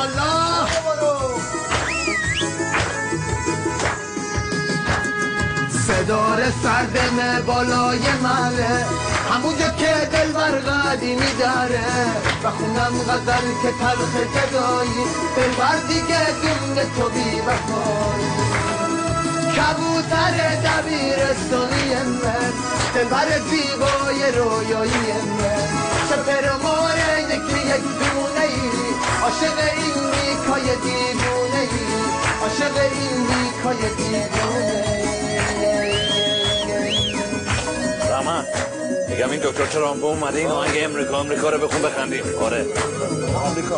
ماشاءالله. صدار سردمه بالای مله همونجا که دلبر قدیمی داره بخونم غزل که تلخ جدایی دلبر دیگه دونه تو بی وفایی کبوتر دبیرستانی من دلبر زیبای رویایی من سپر ماره یکی یک دونه ای عاشق این نیکای دیوونه ای عاشق این نیکای دیوونه ای. رحمت میگم این دکتر ترامپ اومده این آهنگ امریکا رو بخون بخندیم. آره آمریکا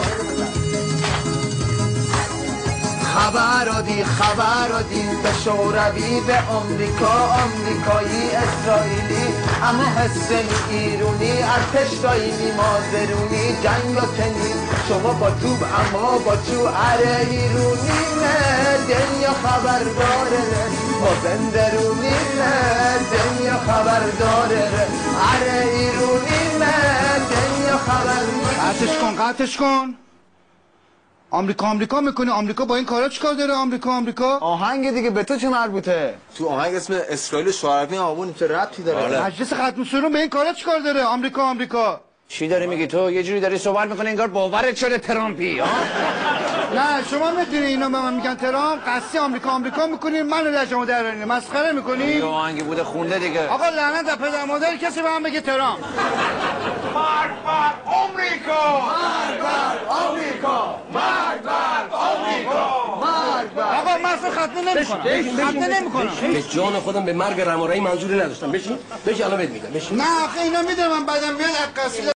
خبر دادی به شوروی به آمریکایی اسرائیلی اما حس ایرونی ارتش دایمی مازرونی جنگ و تنی شما با توب اما با چو اره ایرونی نه دنیا خبر داره با بندرونی نه دنیا خبر داره اره ایرونی نه دنیا خبر قطعش کن آمریکا میکنه. آمریکا با این کارا چیکار داره؟ آمریکا آهنگ دیگه به تو چه مربوطه؟ تو آهنگ اسم اسرائیل شوهربین آبون چه ربطی داره؟ مجلس ختم سرون به این کارا چیکار داره؟ آمریکا چی داری میگی تو؟ یه جوری داری صحبت میکنه انگار باورت شده ترامپی ها؟ نه شما میدونی اینا به من میگن ترامپ قصدی آمریکا میکنین منو لجمو درارین مسخره میکنین. یه آهنگی بوده خونده دیگه. آقا لعنت به پدر مادر کسی به من بگه ترامپ. مرگ بر آمریکا. آقا من اصلا ختنه نمیکنم. به جان خودم به مرگ رمارایی منظوری نداشتم. بشین الان بهت میگم. بشین. نه آخه اینا میدونم من بعدم میاد عکاسی